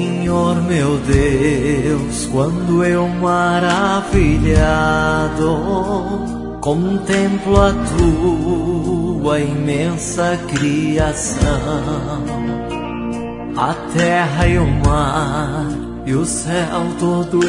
Senhor meu Deus, quando eu maravilhado contemplo a tua imensa criação, a terra e o mar e o céu todo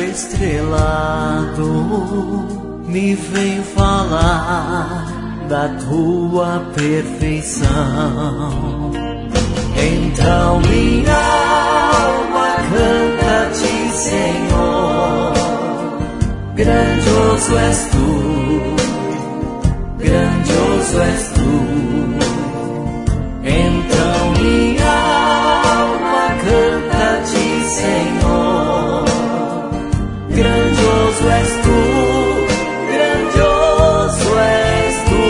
estrelado, me vem falar da tua perfeição. Então minha alma canta-te, Senhor, grandioso és tu, grandioso és tu. Então minha alma canta-te, Senhor, grandioso és tu, grandioso és tu.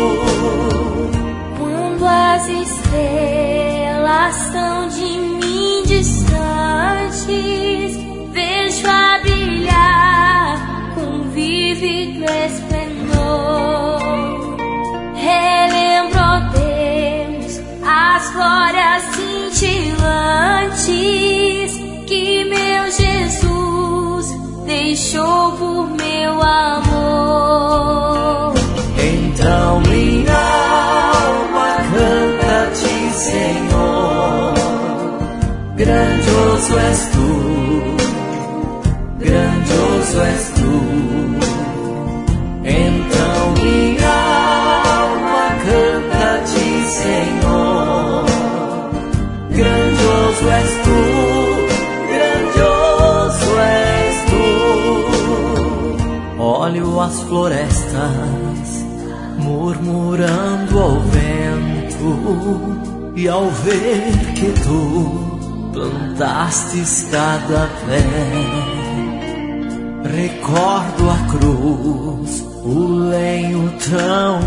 Quando as estrelas estão de mim distantes, vejo a brilhar com vívido esplendor. Relembro, ó Deus, as glórias cintilantes que meu Jesus deixou por meu amor. Então minha alma canta-te, Senhor, grandioso és tu, grandioso és tu. Então minha alma canta-te, Senhor, grandioso és tu, grandioso és tu. Olho as florestas murmurando ao vento, e ao ver que tu plantastes cada pé, recordo a cruz, o lenho tão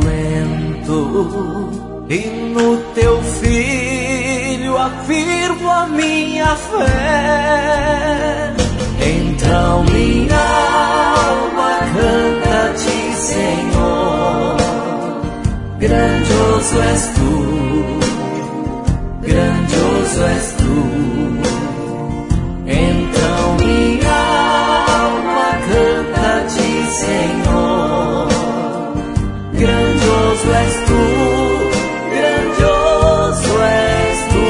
cruento, e no teu filho afirmo a minha fé. Então minha alma canta-te, Senhor, grandioso és tu, grandioso és tu. Então minha alma canta-te, Senhor, grandioso és tu, grandioso és tu.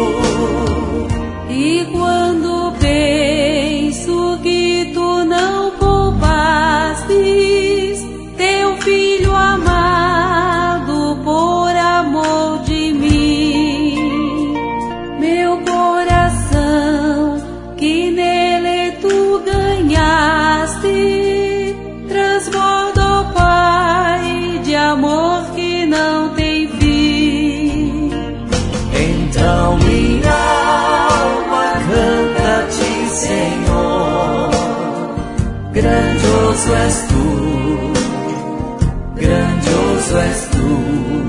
E quando penso que tu não poupastes teu filho amado por amor de mim, meu coração que nele tu ganhaste transborda, ó Pai, de amor que não tem fim. Então minha alma canta-te, Senhor, grandioso és tu, grandioso és tu.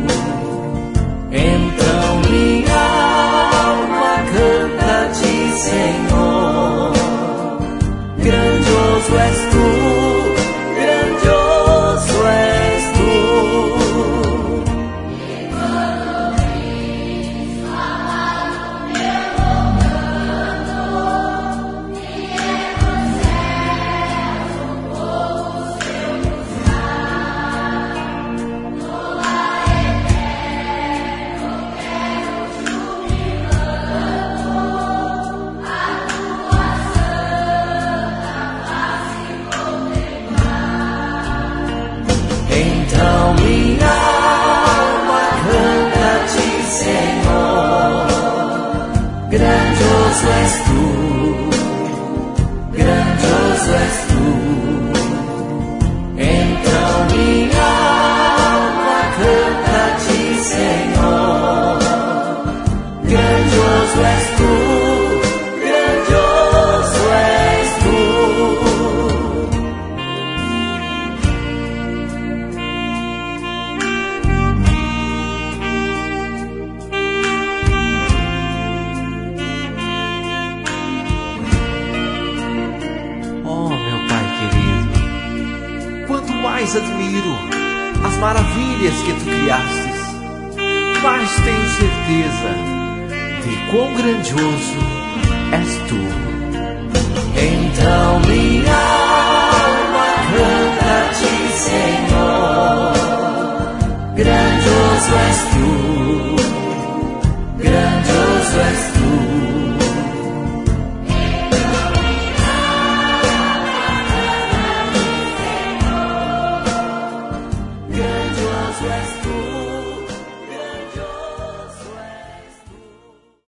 Então minha alma canta-te, Senhor, grandioso és tu, grandioso és tu. Então minha alma canta-te, Senhor, grandioso és tu, grandioso és tu. Então minha alma canta-te, Senhor, grandioso és tu, grandioso és tu. Mais admiro as maravilhas que tu criastes, mais tenho certeza de quão grandioso és tu. Tell me